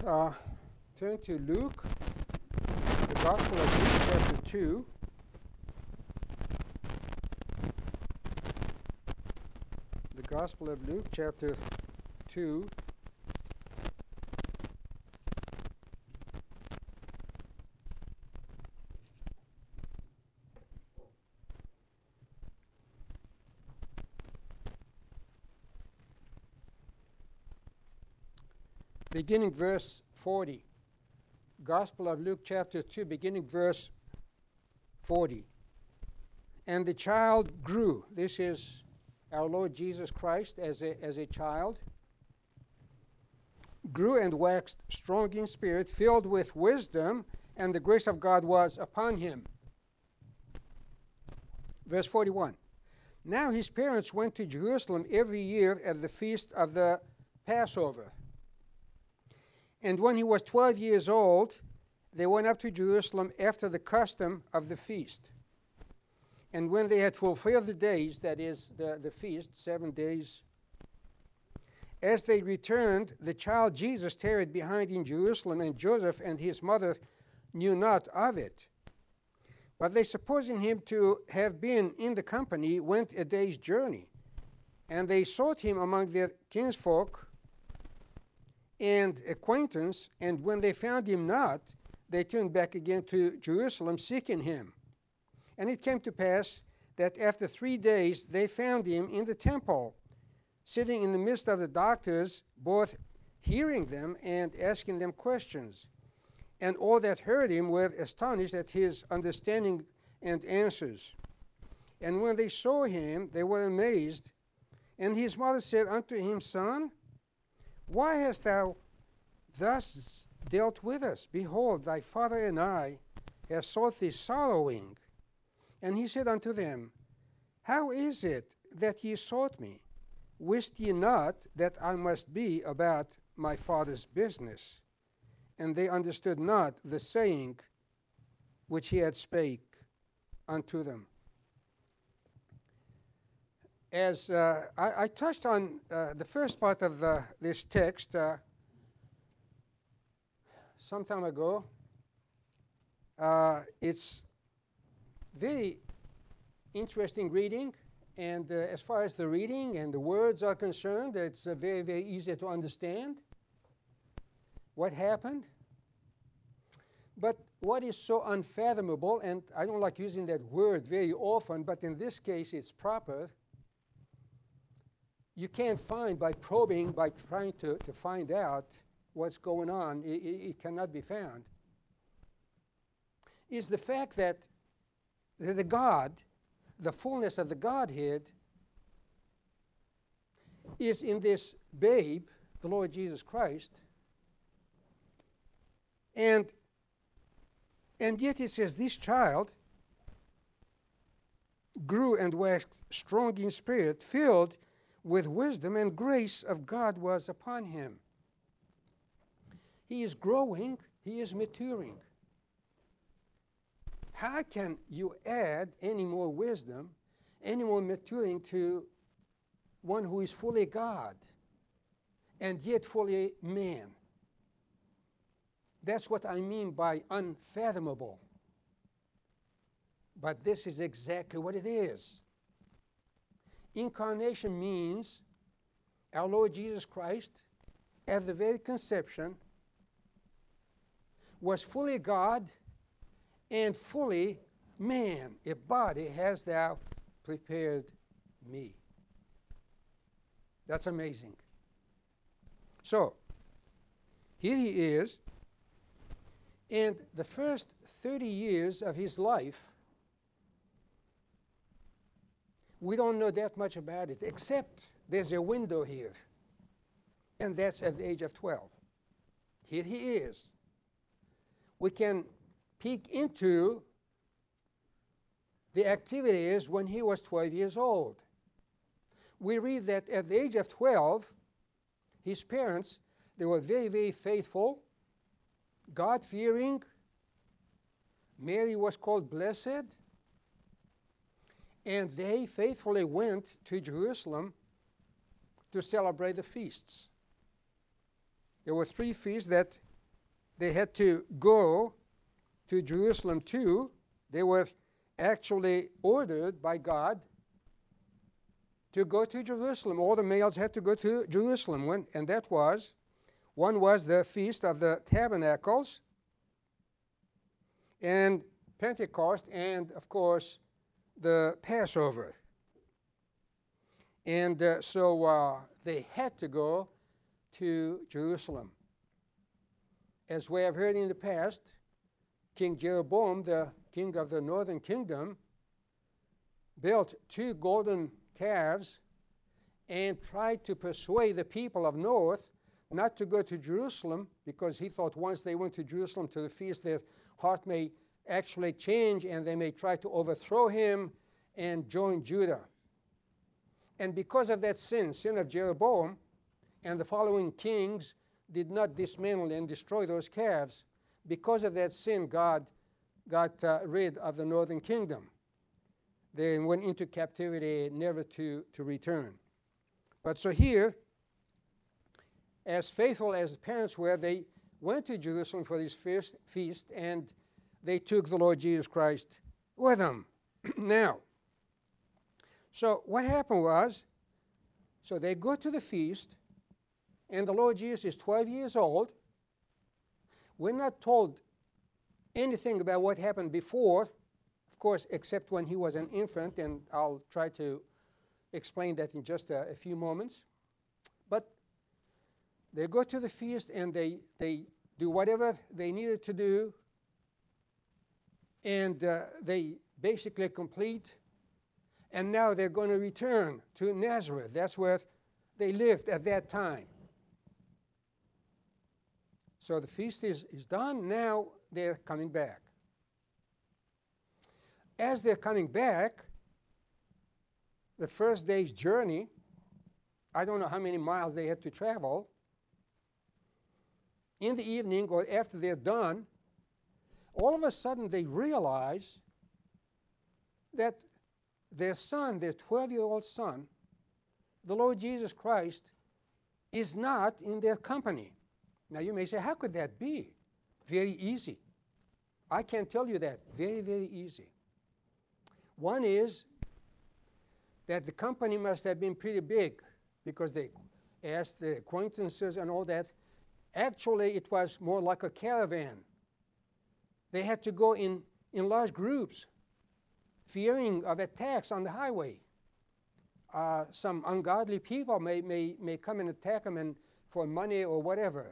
turn to Luke, the Gospel of Luke, chapter 2. The Gospel of Luke, chapter 2. Beginning verse 40. Gospel of Luke chapter 2, beginning verse 40. And the child grew. This is our Lord Jesus Christ as a child. Grew and waxed strong in spirit, filled with wisdom, and the grace of God was upon him. Verse 41. Now his parents went to Jerusalem every year at the feast of the Passover. And when he was 12 years old, they went up to Jerusalem after the custom of the feast. And when they had fulfilled the days, that is, the feast, 7 days, as they returned, the child Jesus tarried behind in Jerusalem, and Joseph and his mother knew not of it. But they, supposing him to have been in the company, went a day's journey. And they sought him among their kinsfolk and acquaintance, and when they found him not, they turned back again to Jerusalem, seeking him. And it came to pass that after 3 days they found him in the temple, sitting in the midst of the doctors, both hearing them and asking them questions. And all that heard him were astonished at his understanding and answers. And when they saw him, they were amazed. And his mother said unto him, Son, why hast thou thus dealt with us? Behold, thy father and I have sought thee sorrowing. And he said unto them, How is it that ye sought me? Wist ye not that I must be about my father's business? And they understood not the saying which he had spake unto them. As I touched on the first part of this text some time ago, it's very interesting reading, and as far as the reading and the words are concerned, it's very, very easy to understand what happened. But what is so unfathomable, and I don't like using that word very often, but in this case it's proper, you can't find by probing, by trying to find out what's going on, it cannot be found, is the fact that the God, the fullness of the Godhead, is in this babe, the Lord Jesus Christ, and yet it says this child grew and waxed strong in spirit, filled with wisdom, and grace of God was upon him. He is growing, he is maturing. How can you add any more wisdom, any more maturing to one who is fully God and yet fully man? That's what I mean by unfathomable. But this is exactly what it is. Incarnation means our Lord Jesus Christ, at the very conception, was fully God and fully man. A body hast thou prepared me. That's amazing. So, here he is, and the first 30 years of his life, we don't know that much about it, except there's a window here, and that's at the age of 12. Here he is. We can peek into the activities when he was 12 years old. We read that at the age of 12, his parents, they were very, very faithful, God-fearing. Mary was called blessed. And they faithfully went to Jerusalem to celebrate the feasts. There were 3 feasts that they had to go to Jerusalem too. They were actually ordered by God to go to Jerusalem. All the males had to go to Jerusalem. And that was, one was the Feast of the Tabernacles and Pentecost, and of course the Passover. And so they had to go to Jerusalem. As we have heard in the past, King Jeroboam, the king of the northern kingdom, built 2 golden calves and tried to persuade the people of north not to go to Jerusalem, because he thought once they went to Jerusalem to the feast, their heart may actually change and they may try to overthrow him and join Judah. And because of that sin of Jeroboam, and the following kings did not dismantle and destroy those calves, because of that sin, God got rid of the northern kingdom. They went into captivity, never to return. But so here, as faithful as the parents were, they went to Jerusalem for this feast, and they took the Lord Jesus Christ with them. Now, so what happened was, so they go to the feast, and the Lord Jesus is 12 years old. We're not told anything about what happened before, of course, except when he was an infant, and I'll try to explain that in just a few moments. But they go to the feast, and they do whatever they needed to do, and they basically complete, and now they're going to return to Nazareth. That's where they lived at that time. So the feast is done. Now they're coming back. As they're coming back, the first day's journey, I don't know how many miles they had to travel. In the evening or after they're done, all of a sudden they realize that their son, their 12-year-old son, the Lord Jesus Christ, is not in their company. Now you may say, how could that be? Very easy. I can tell you that. Very, very easy. One is that the company must have been pretty big, because they asked the acquaintances and all that. Actually, it was more like a caravan. They had to go in large groups, fearing of attacks on the highway. Some ungodly people may come and attack them and for money or whatever.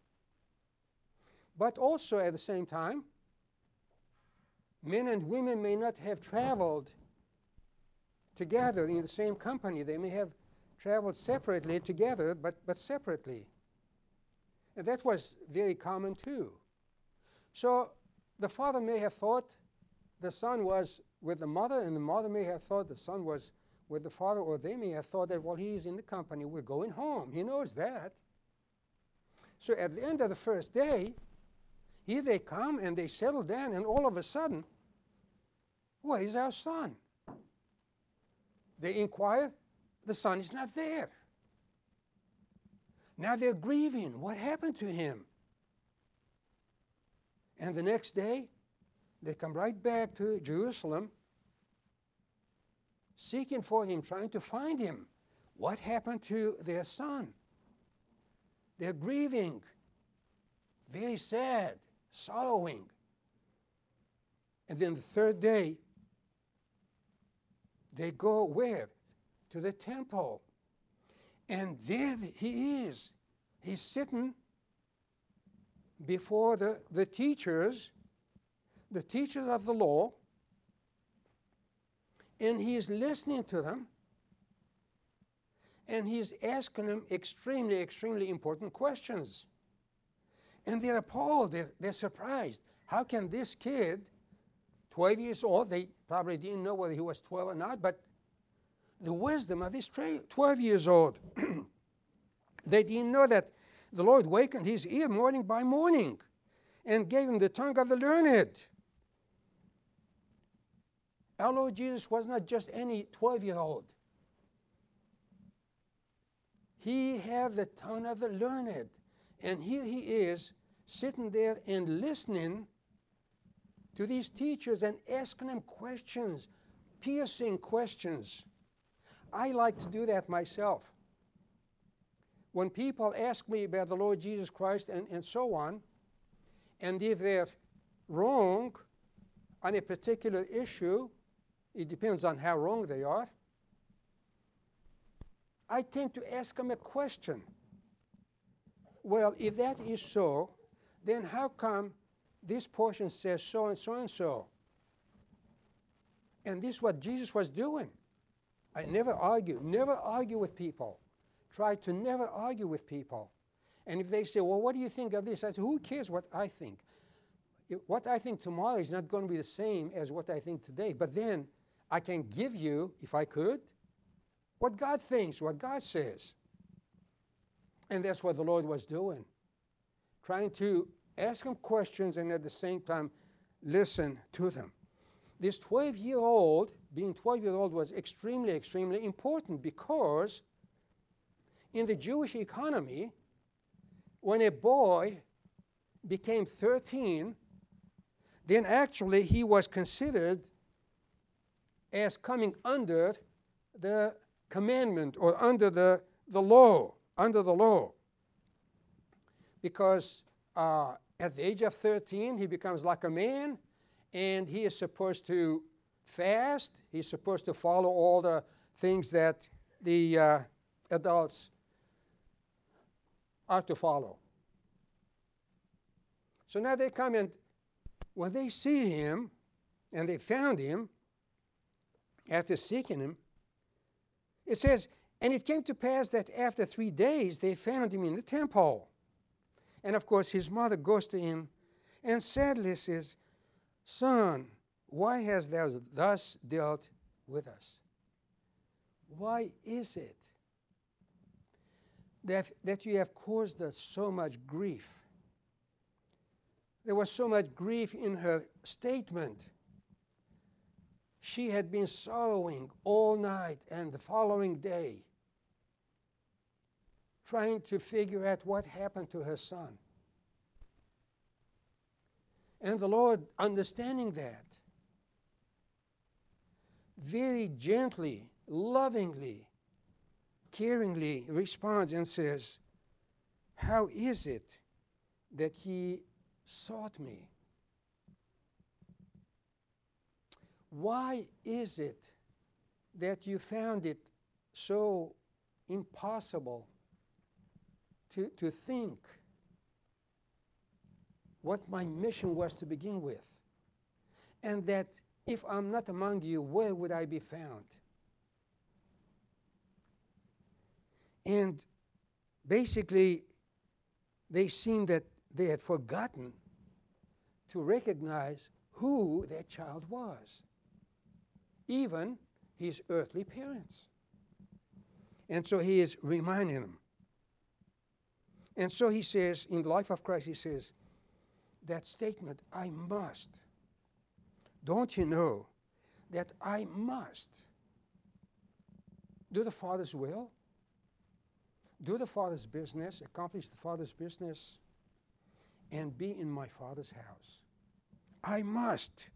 But also at the same time, men and women may not have traveled together in the same company. They may have traveled separately together, but separately. And that was very common too. So the father may have thought the son was with the mother, and the mother may have thought the son was with the father, or they may have thought that, well, he's in the company, we're going home. He knows that. So at the end of the first day, here they come and they settle down, and all of a sudden, where is our son? They inquire, the son is not there. Now they're grieving. What happened to him? And the next day, they come right back to Jerusalem, seeking for him, trying to find him. What happened to their son? They're grieving, very sad, sorrowing. And then the third day, they go where? To the temple. And there he is. He's sitting before the teachers of the law, and he's listening to them, and he's asking them extremely, extremely important questions. And they're appalled, they're surprised. How can this kid, 12 years old, they probably didn't know whether he was 12 or not, but the wisdom of this 12 years old. They didn't know that the Lord wakened his ear morning by morning and gave him the tongue of the learned. Our Lord Jesus was not just any 12-year-old. He had the tongue of the learned. And here he is sitting there and listening to these teachers and asking them questions, piercing questions. I like to do that myself. When people ask me about the Lord Jesus Christ and so on, and if they're wrong on a particular issue, it depends on how wrong they are, I tend to ask them a question. Well, if that is so, then how come this portion says so and so and so? And this is what Jesus was doing. I never argue with people. Try to never argue with people. And if they say, well, what do you think of this? I say, who cares what I think? What I think tomorrow is not going to be the same as what I think today. But then I can give you, if I could, what God thinks, what God says. And that's what the Lord was doing. Trying to ask them questions and at the same time listen to them. This 12-year-old, being 12-year-old was extremely, extremely important because in the Jewish economy, when a boy became 13, then actually he was considered as coming under the commandment or under the law, because at the age of 13 he becomes like a man, and he is supposed to fast. He's supposed to follow all the things that the adults are to follow. So now they come, and when they see him and they found him after seeking him, it says, and it came to pass that after 3 days they found him in the temple. And of course his mother goes to him and sadly says, Son, why hast thou thus dealt with us? Why is it that you have caused us so much grief? There was so much grief in her statement. She had been sorrowing all night and the following day, trying to figure out what happened to her son. And the Lord, understanding that, very gently, lovingly, caringly responds and says, how is it that ye sought me? Why is it that you found it so impossible to think what my mission was to begin with? And that if I'm not among you, where would I be found? And basically, they seemed that they had forgotten to recognize who their child was, even his earthly parents. And so he is reminding them. And so he says, in the life of Christ, he says, that statement, I must. Don't you know that I must do the Father's will, do the Father's business, accomplish the Father's business, and be in my Father's house? I must.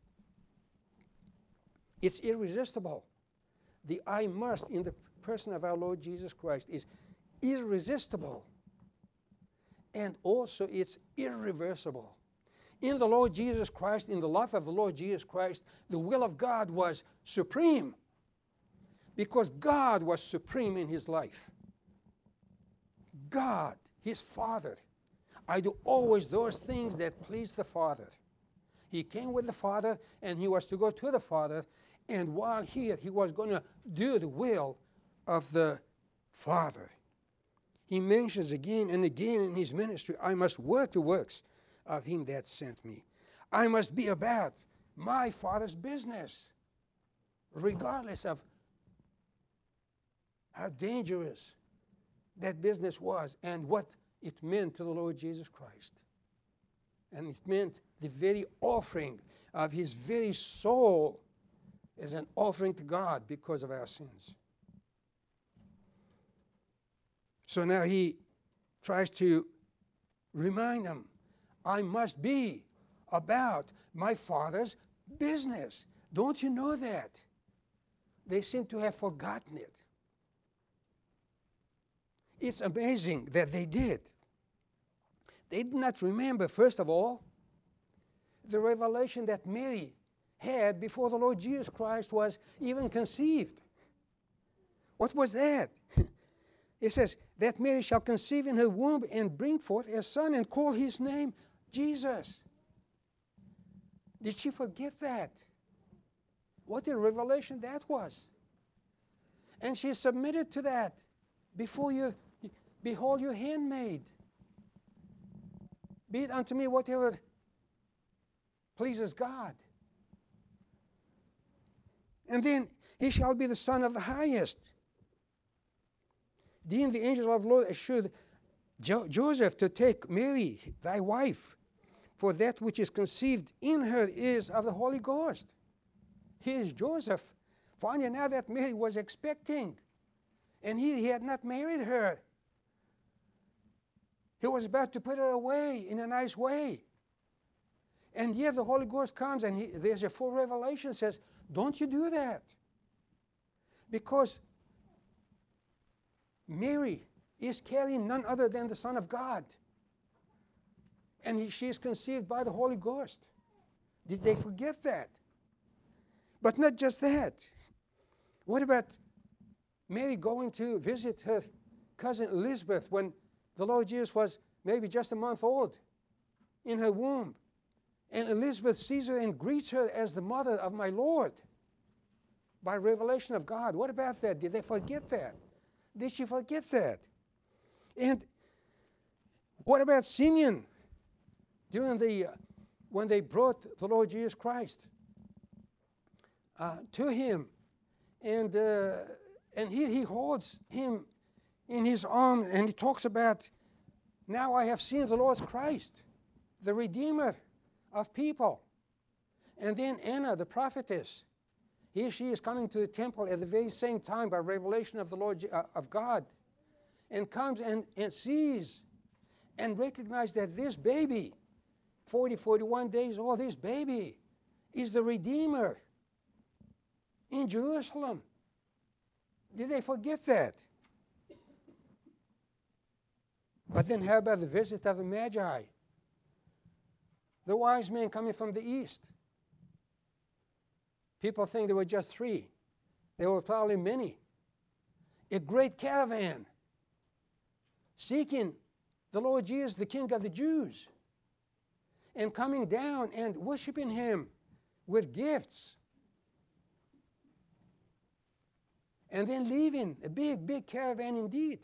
It's irresistible. The I must in the person of our Lord Jesus Christ is irresistible. And also it's irreversible. In the Lord Jesus Christ, in the life of the Lord Jesus Christ, the will of God was supreme, because God was supreme in his life. God, his Father. I do always those things that please the Father. He came with the Father, and he was to go to the Father, and while here, he was going to do the will of the Father. He mentions again and again in his ministry, I must work the works of him that sent me. I must be about my Father's business, regardless of how dangerous that business was and what it meant to the Lord Jesus Christ. And it meant the very offering of his very soul as an offering to God because of our sins. So now he tries to remind them, I must be about my Father's business. Don't you know that? They seem to have forgotten it. It's amazing that they did. They did not remember, first of all, the revelation that Mary had before the Lord Jesus Christ was even conceived. What was that? It says, that Mary shall conceive in her womb and bring forth a son and call his name Jesus. Did she forget that? What a revelation that was. And she submitted to that. Before you, behold your handmaid. Be it unto me whatever pleases God. And then, he shall be the Son of the Highest. Then the angel of the Lord assured Joseph to take Mary, thy wife, for that which is conceived in her is of the Holy Ghost. Here's Joseph, finding out that Mary was expecting, and he had not married her. He was about to put her away in a nice way. And yet the Holy Ghost comes, and there's a full revelation, says, don't you do that. Because Mary is carrying none other than the Son of God. And she is conceived by the Holy Ghost. Did they forget that? But not just that. What about Mary going to visit her cousin Elizabeth when the Lord Jesus was maybe just a month old in her womb? And Elizabeth sees her and greets her as the mother of my Lord by revelation of God. What about that? Did they forget that? Did she forget that? And what about Simeon during when they brought the Lord Jesus Christ to him, and he holds him in his arm, and he talks about, now I have seen the Lord Christ, the Redeemer of people. And then Anna, the prophetess, she is coming to the temple at the very same time by revelation of the Lord of God, and comes and sees and recognizes that this baby, 41 days old, this baby is the Redeemer in Jerusalem. Did they forget that? But then how about the visit of the Magi? The wise men coming from the east. People think there were just 3. There were probably many. A great caravan seeking the Lord Jesus, the King of the Jews, and coming down and worshiping him with gifts. And then leaving, a big, big caravan indeed.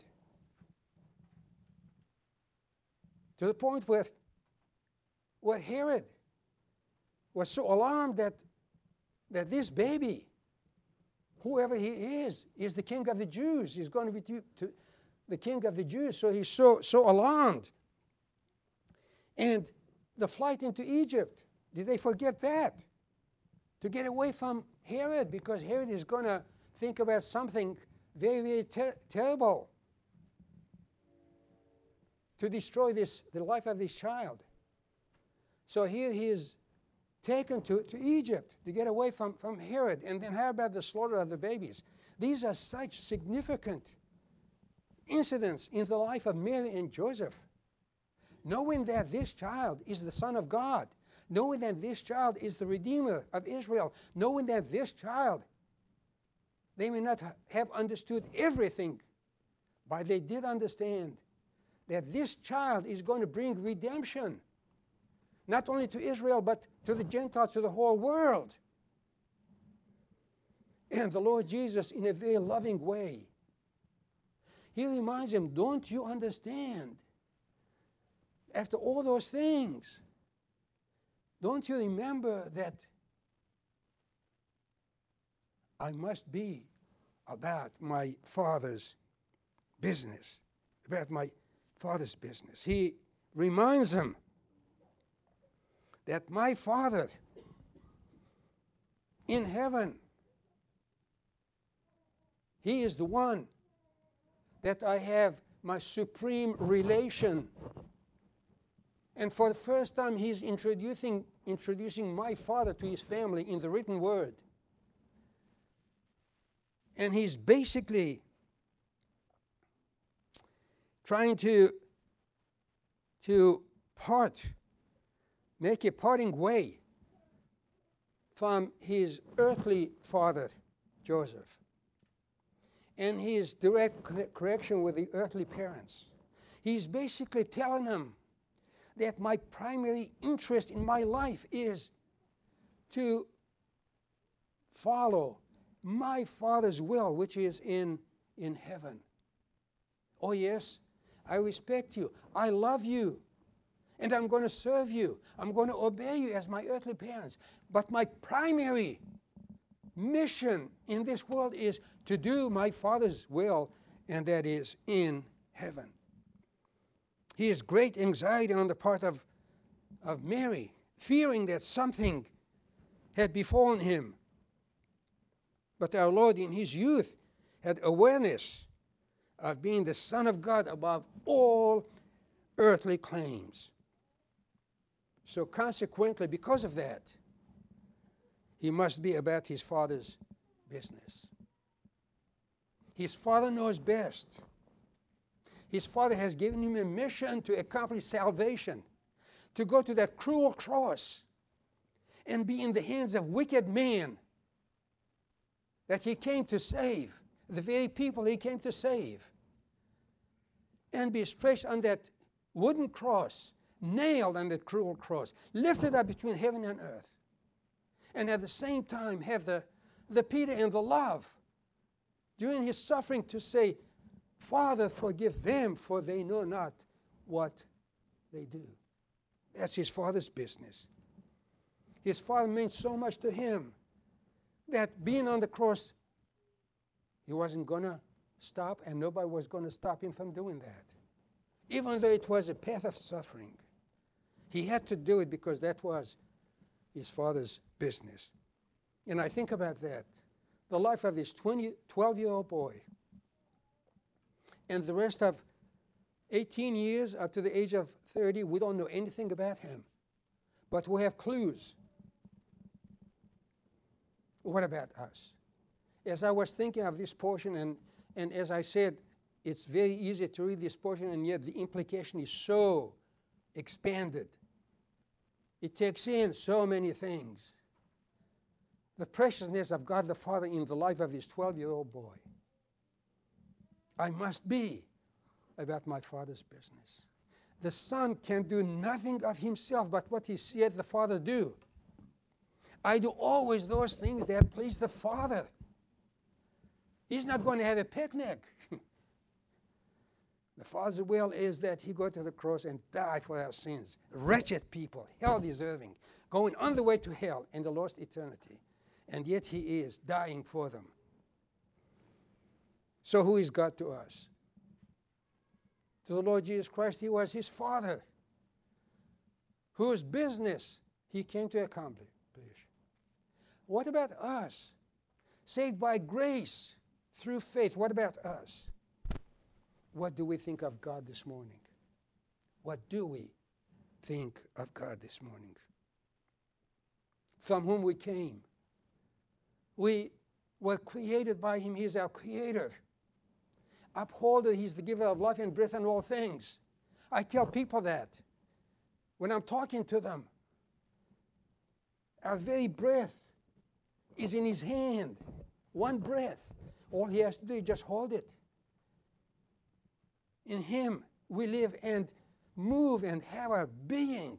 To the point where Herod was so alarmed that this baby, whoever he is the king of the Jews. He's going to be the king of the Jews. So he's so alarmed. And the flight into Egypt, did they forget that? To get away from Herod, because Herod is going to think about something very, very terrible to destroy the life of this child. So here he is taken to Egypt to get away from Herod. And then how about the slaughter of the babies? These are such significant incidents in the life of Mary and Joseph. Knowing that this child is the Son of God, knowing that this child is the Redeemer of Israel, knowing that this child, they may not have understood everything, but they did understand that this child is going to bring redemption, not only to Israel, but to the Gentiles, to the whole world. And the Lord Jesus, in a very loving way, he reminds them, don't you understand? After all those things, don't you remember that I must be about my Father's business, about my Father's business. He reminds them that my Father in heaven, he is the one that I have my supreme relation And for the first time, he's introducing my Father to his family in the written word. And he's basically trying to make a parting way from his earthly father, Joseph, and his direct correction with the earthly parents. He's basically telling them that my primary interest in my life is to follow my Father's will, which is in heaven. Oh yes, I respect you. I love you. And I'm going to serve you. I'm going to obey you as my earthly parents. But my primary mission in this world is to do my Father's will, and that is in heaven. He has great anxiety on the part of Mary, fearing that something had befallen him. But our Lord in his youth had awareness of being the Son of God above all earthly claims. So consequently, because of that, he must be about his Father's business. His Father knows best. His Father has given him a mission to accomplish salvation, to go to that cruel cross and be in the hands of wicked men that he came to save, the very people he came to save, and be stretched on that wooden cross, nailed on that cruel cross, lifted up between heaven and earth, and at the same time have the pity and the love during his suffering to say, Father, forgive them, for they know not what they do. That's his Father's business. His Father meant so much to him that being on the cross, he wasn't going to stop, and nobody was going to stop him from doing that. Even though it was a path of suffering, he had to do it because that was his Father's business. And I think about that, the life of this 12-year-old boy, and the rest of 18 years up to the age of 30, we don't know anything about him, but we have clues. What about us? As I was thinking of this portion, and as I said, it's very easy to read this portion, and yet the implication is so expanded. It takes in so many things. The preciousness of God the Father in the life of this 12-year-old boy. I must be about my Father's business. The Son can do nothing of himself but what he seeth the Father do. I do always those things that please the Father. He's not going to have a picnic. The Father's will is that he go to the cross and die for our sins. Wretched people, hell-deserving, going on the way to hell in the lost eternity. And yet he is dying for them. So who is God to us? To the Lord Jesus Christ, he was his Father, whose business he came to accomplish. What about us? Saved by grace through faith. What about us? What do we think of God this morning? What do we think of God this morning? From whom we came. We were created by him. He is our creator. Upholder, he's the giver of life and breath and all things. I tell people that when I'm talking to them. Our very breath is in his hand. One breath. All he has to do is just hold it. In him we live and move and have our being.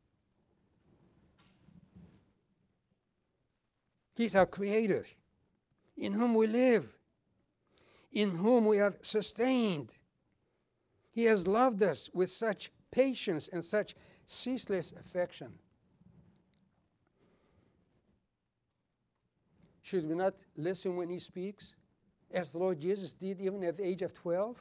He's our creator, in whom we live, in whom we are sustained. He has loved us with such patience and such ceaseless affection. Should we not listen when he speaks, as the Lord Jesus did even at the age of 12?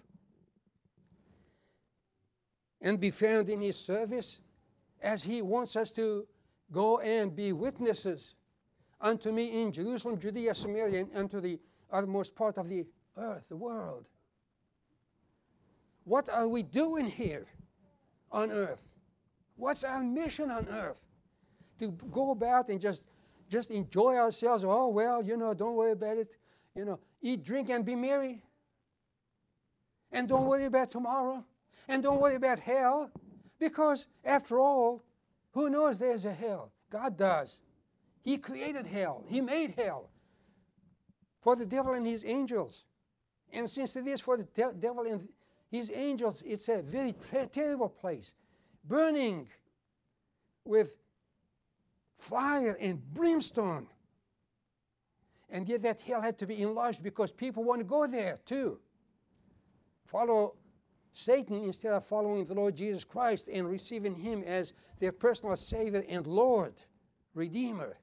And be found in his service, as he wants us to go and be witnesses unto me in Jerusalem, Judea, Samaria, and unto the uttermost part of the earth, the world. What are we doing here on earth? What's our mission on earth? To go about and just enjoy ourselves. Oh, well, don't worry about it. Eat, drink, and be merry. And don't worry about tomorrow. And don't worry about hell. Because, after all, who knows there's a hell? God does. He created hell. He made hell for the devil and his angels. And since it is for the devil and his angels, it's a very terrible place, burning with fire and brimstone. And yet that hell had to be enlarged because people want to go there too. Follow Satan instead of following the Lord Jesus Christ and receiving him as their personal Savior and Lord, Redeemer.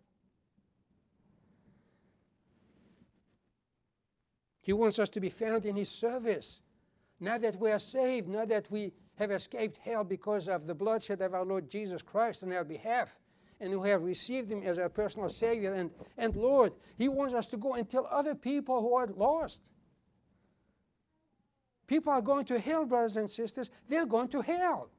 He wants us to be found in his service. Now that we are saved, now that we have escaped hell because of the bloodshed of our Lord Jesus Christ on our behalf, and who have received him as our personal Savior and Lord, he wants us to go and tell other people who are lost. People are going to hell, brothers and sisters. They're going to hell.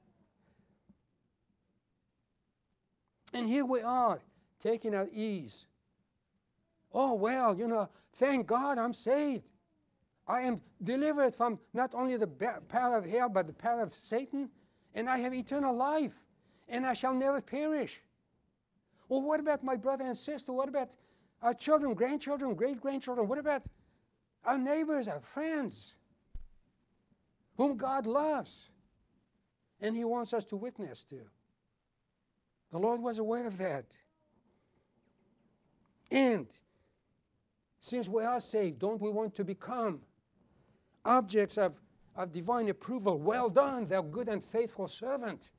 And here we are, taking our ease. Oh, well, thank God I'm saved. I am delivered from not only the power of hell, but the power of Satan, and I have eternal life, and I shall never perish. Well, what about my brother and sister? What about our children, grandchildren, great-grandchildren? What about our neighbors, our friends, whom God loves, and he wants us to witness to? The Lord was aware of that. And since we are saved, don't we want to become objects of divine approval? Well done, thou good and faithful servant.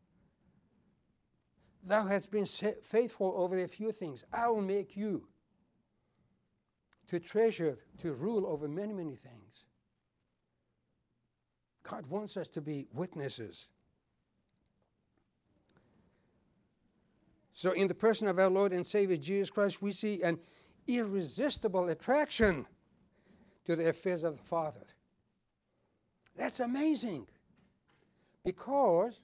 Thou hast been faithful over a few things. I will make you to treasure, to rule over many, many things. God wants us to be witnesses. So in the person of our Lord and Savior Jesus Christ, we see an irresistible attraction to the affairs of the Father. That's amazing, because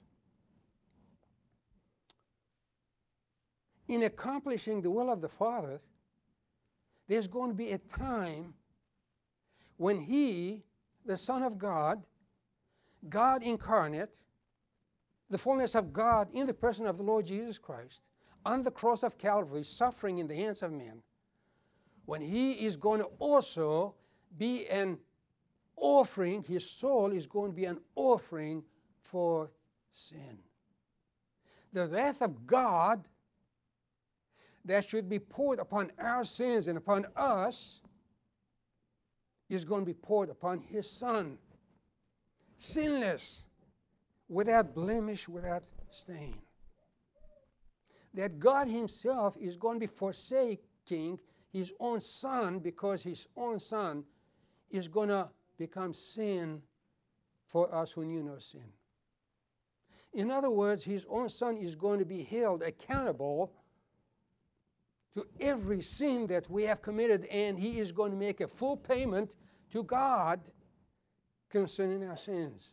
in accomplishing the will of the Father, there's going to be a time when he, the Son of God, God incarnate, the fullness of God in the person of the Lord Jesus Christ, on the cross of Calvary, suffering in the hands of men, when he is going to also be an offering, his soul is going to be an offering for sin. The wrath of God that should be poured upon our sins and upon us is going to be poured upon his Son, sinless, without blemish, without stain. That God himself is going to be forsaking his own Son, because his own Son is going to become sin for us who knew no sin. In other words, his own Son is going to be held accountable to every sin that we have committed, and he is going to make a full payment to God concerning our sins.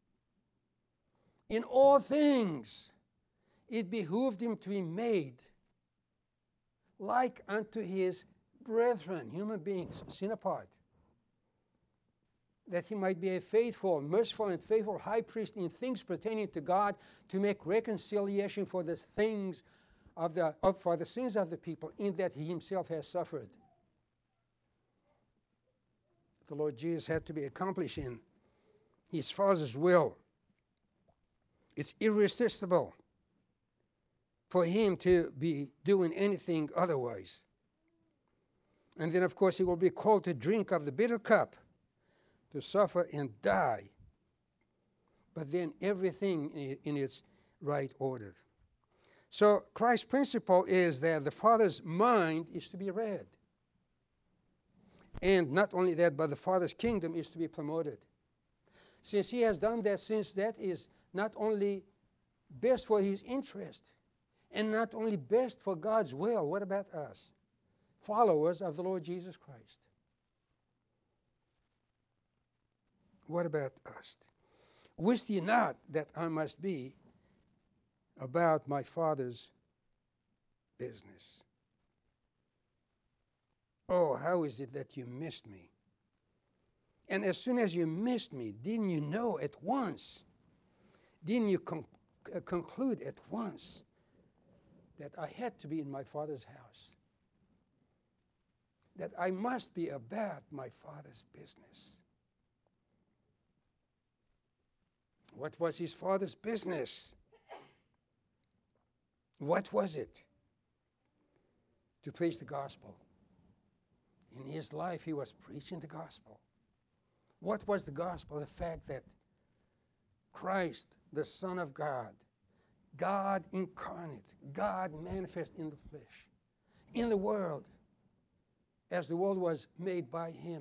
In all things, it behooved him to be made like unto his brethren, human beings, sin apart, that he might be a faithful, merciful, and faithful high priest in things pertaining to God, to make reconciliation for the things for the sins of the people, in that he himself has suffered. The Lord Jesus had to be accomplished in his Father's will. It's irresistible for him to be doing anything otherwise. And then, of course, he will be called to drink of the bitter cup, to suffer and die. But then everything in its right order. So Christ's principle is that the Father's mind is to be read. And not only that, but the Father's kingdom is to be promoted. Since he has done that, since that is not only best for his interest, and not only best for God's will, what about us, followers of the Lord Jesus Christ? What about us? Wist ye not that I must be about my Father's business. Oh, how is it that you missed me? And as soon as you missed me, didn't you know at once? Didn't you conclude at once that I had to be in my Father's house? That I must be about my Father's business. What was his Father's business? What was it? To preach the gospel. In his life, he was preaching the gospel. What was the gospel? The fact that Christ, the Son of God, God incarnate, God manifest in the flesh, in the world, as the world was made by him.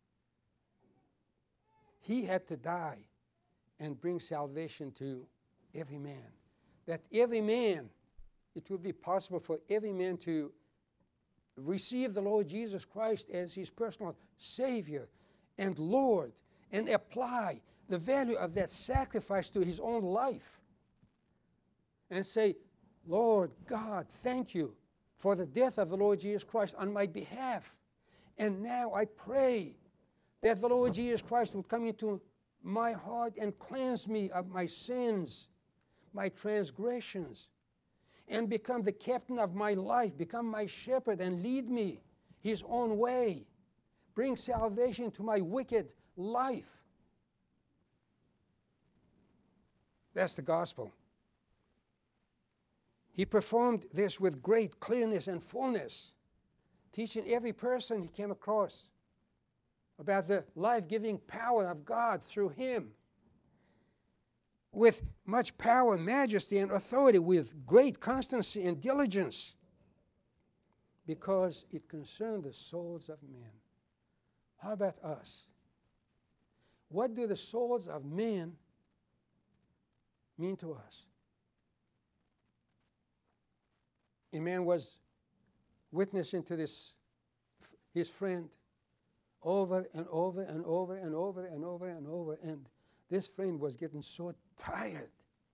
He had to die and bring salvation to every man. That every man, it would be possible for every man to receive the Lord Jesus Christ as his personal Savior and Lord, and apply the value of that sacrifice to his own life. And say, Lord God, thank you for the death of the Lord Jesus Christ on my behalf. And now I pray that the Lord Jesus Christ would come into my heart and cleanse me of my sins, my transgressions, and become the captain of my life, become my shepherd and lead me his own way. Bring salvation to my wicked life. That's the gospel. He performed this with great clearness and fullness, teaching every person he came across about the life-giving power of God through him, with much power, majesty, and authority, with great constancy and diligence, because it concerned the souls of men. How about us? What do the souls of men mean to us? A man was witnessing to this, his friend, over and over and over and over and over and over, and this friend was getting so tired.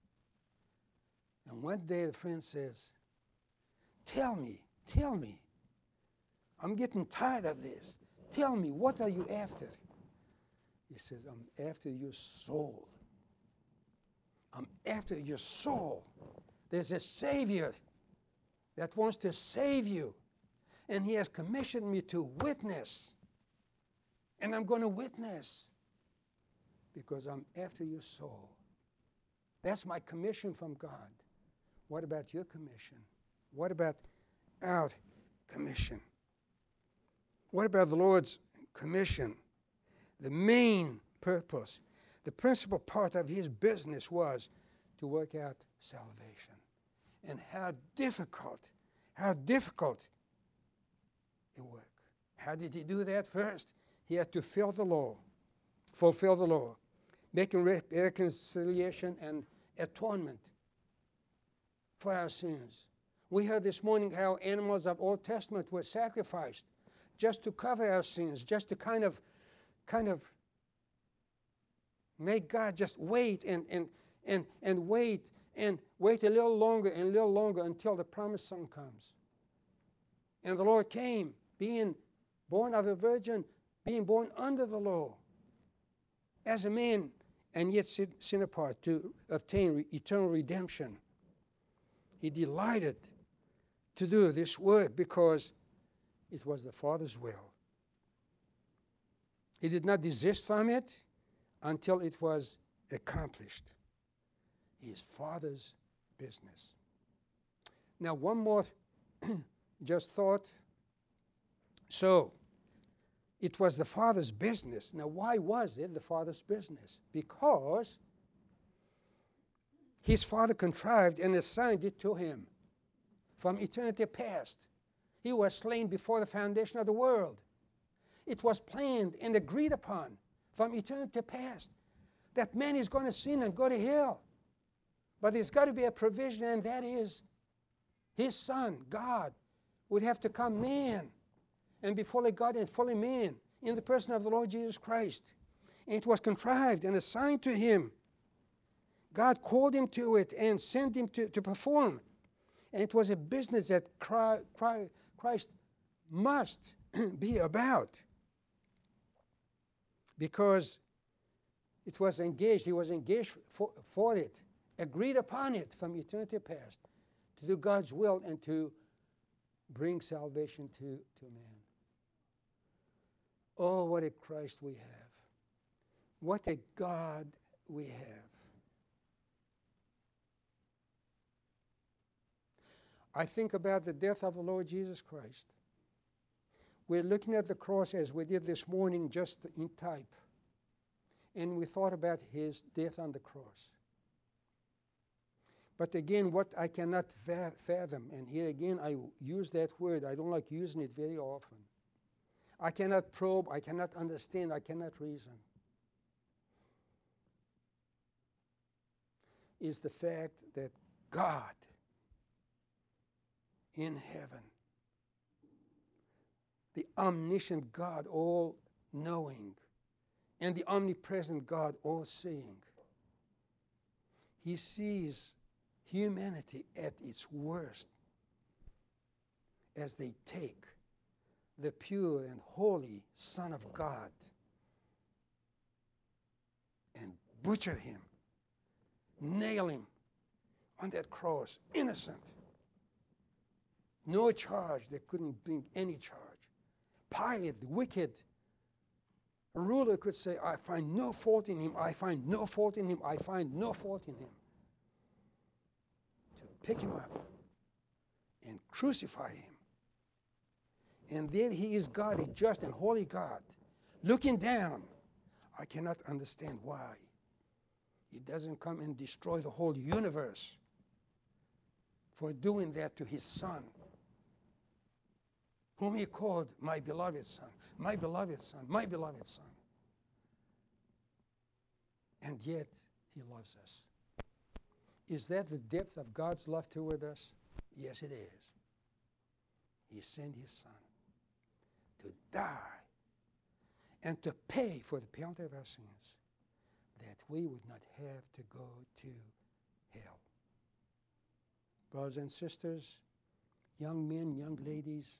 And one day the friend says, tell me, I'm getting tired of this. Tell me, what are you after? He says, I'm after your soul. I'm after your soul. There's a Savior that wants to save you. And he has commissioned me to witness. And I'm going to witness because I'm after your soul. That's my commission from God. What about your commission? What about our commission? What about the Lord's commission? The main purpose, the principal part of his business was to work out salvation. And how difficult it worked. How did he do that? First, he had to fulfill the law, making reconciliation and atonement for our sins. We heard this morning how animals of Old Testament were sacrificed just to cover our sins, just to kind of make God just wait and wait a little longer until the promised Son comes. And the Lord came, being born of a virgin, being born under the law, as a man, and yet sin apart, to obtain eternal redemption. He delighted to do this work because it was the Father's will. He did not desist from it until it was accomplished. His Father's business. Now, one more just thought. So, it was the Father's business. Now, why was it the Father's business? Because his Father contrived and assigned it to him from eternity past. He was slain before the foundation of the world. It was planned and agreed upon from eternity past that man is going to sin and go to hell. But there's got to be a provision, and that is his Son, God, would have to come man and be fully God and fully man in the person of the Lord Jesus Christ. And it was contrived and assigned to him. God called him to it and sent him to perform. And it was a business that Christ must be about. Because it was engaged, he was engaged for it, agreed upon it from eternity past, to do God's will and to bring salvation to man. Oh, what a Christ we have. What a God we have. I think about the death of the Lord Jesus Christ. We're looking at the cross as we did this morning, just in type. And we thought about his death on the cross. But again, what I cannot fathom, and here again I use that word, I don't like using it very often. I cannot probe, I cannot understand, I cannot reason. Is the fact that God in heaven, the omniscient God, all-knowing, and the omnipresent God, all-seeing, he sees humanity at its worst as they take the pure and holy Son of God and butcher him, nail him on that cross, innocent. No charge. They couldn't bring any charge. Pilate, the wicked ruler, could say, I find no fault in him, I find no fault in him, I find no fault in him. To pick him up and crucify him. And then he is God, a just and holy God, looking down. I cannot understand why he doesn't come and destroy the whole universe for doing that to his Son, whom he called my beloved Son, my beloved Son, my beloved Son. And yet he loves us. Is that the depth of God's love toward us? Yes, it is. He sent his Son to die and to pay for the penalty of our sins, that we would not have to go to hell. Brothers and sisters, young men, young ladies,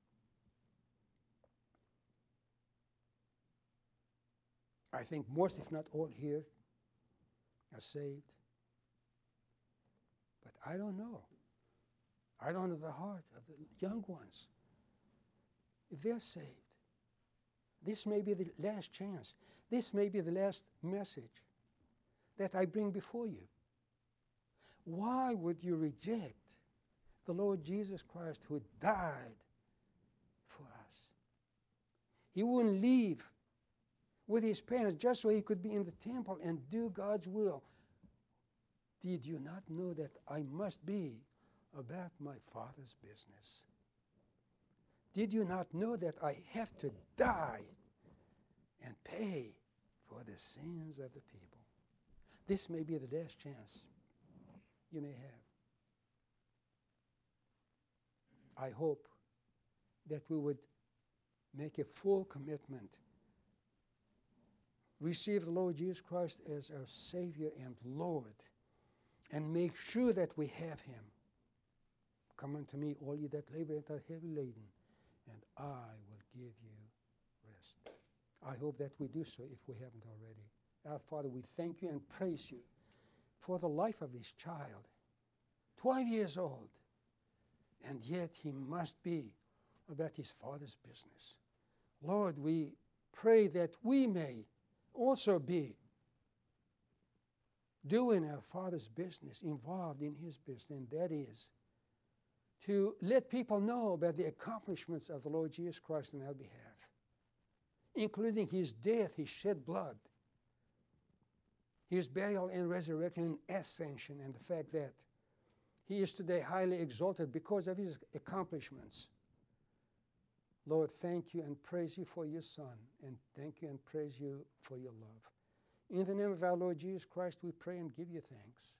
I think most, if not all here, are saved. But I don't know. I don't know the heart of the young ones. If they're saved, this may be the last chance. This may be the last message that I bring before you. Why would you reject the Lord Jesus Christ who died for us? He wouldn't leave with his parents just so he could be in the temple and do God's will. Did you not know that I must be about my Father's business? Did you not know that I have to die and pay for the sins of the people? This may be the last chance you may have. I hope that we would make a full commitment, receive the Lord Jesus Christ as our Savior and Lord, and make sure that we have him. Come unto me, all ye that labor and are heavy laden, and I will give you rest. I hope that we do so if we haven't already. Our Father, we thank you and praise you for the life of this child, 12 years old, and yet he must be about his Father's business. Lord, we pray that we may also be doing our Father's business, involved in his business, and that is to let people know about the accomplishments of the Lord Jesus Christ on our behalf, including his death, his shed blood, his burial and resurrection and ascension, and the fact that he is today highly exalted because of his accomplishments. Lord, thank you and praise you for your Son, and thank you and praise you for your love. In the name of our Lord Jesus Christ, we pray and give you thanks.